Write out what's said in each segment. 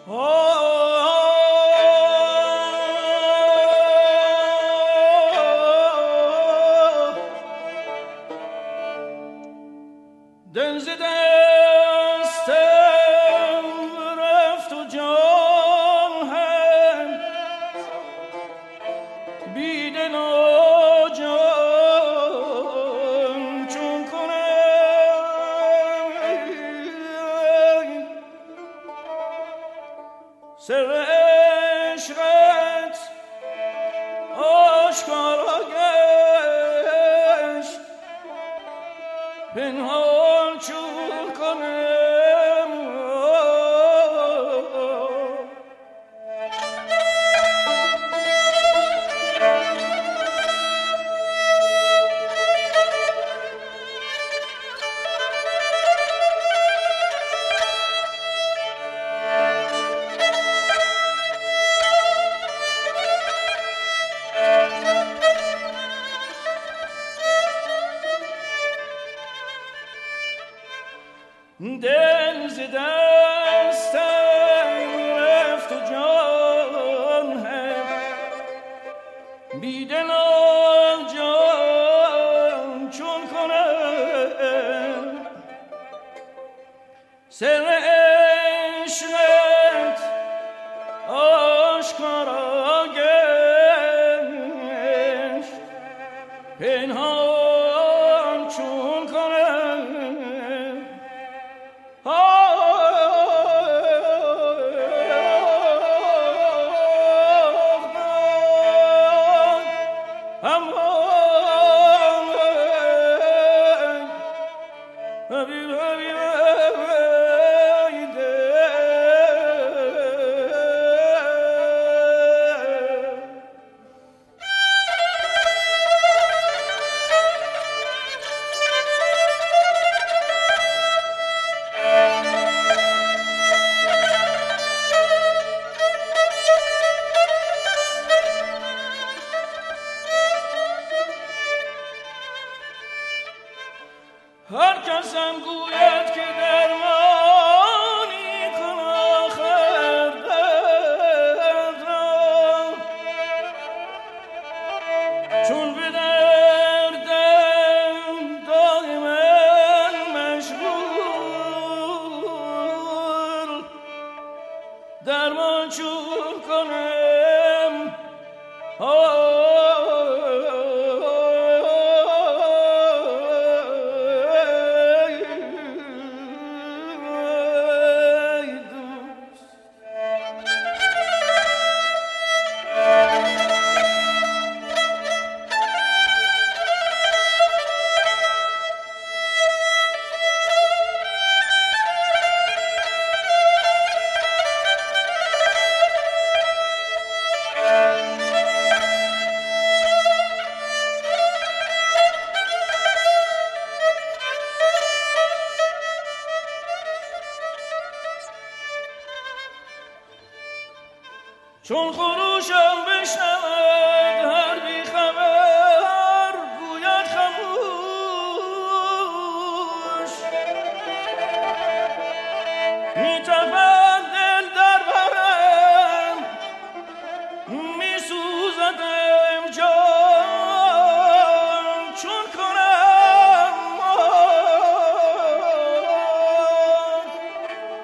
دل ز دستم رفت و جان هم بی دل و جان چون کنم سر عشقت آشکارا گشت پنهان چون کنم دل ز دستم رفت و جان هم بی دل و جان چون کنم سر عشقت آشکارا گشت پنهان چون کنم هر کسم گوید که درمانی کن آخر درد را چون به دردم دائما مشغول درمان چون کنم چون خروشم بشنود هر بیخبر گوید خموش میتپد دل در برم میسوزدم جان چون کنم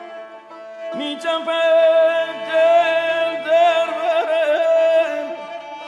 میتپد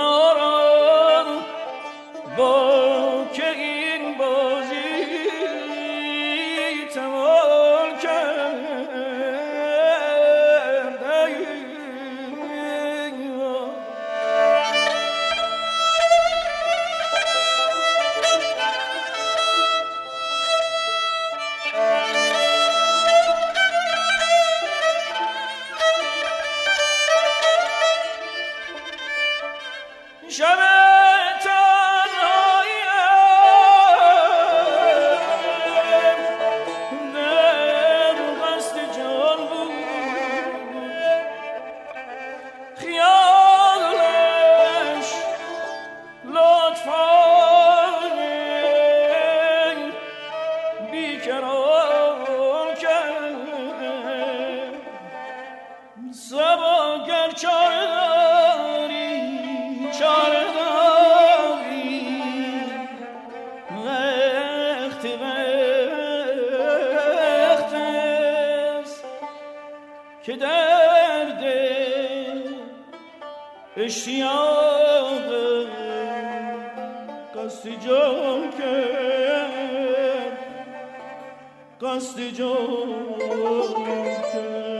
دارم با که این بازی تمام کرد. شب تنهاییم در قصد جان بود، خیالش لطفانه بیکران کرد. صبا گر چاره داری چاره داری، وقت است که درد اشتیاق قصد جان کرد، قصد جان کرد.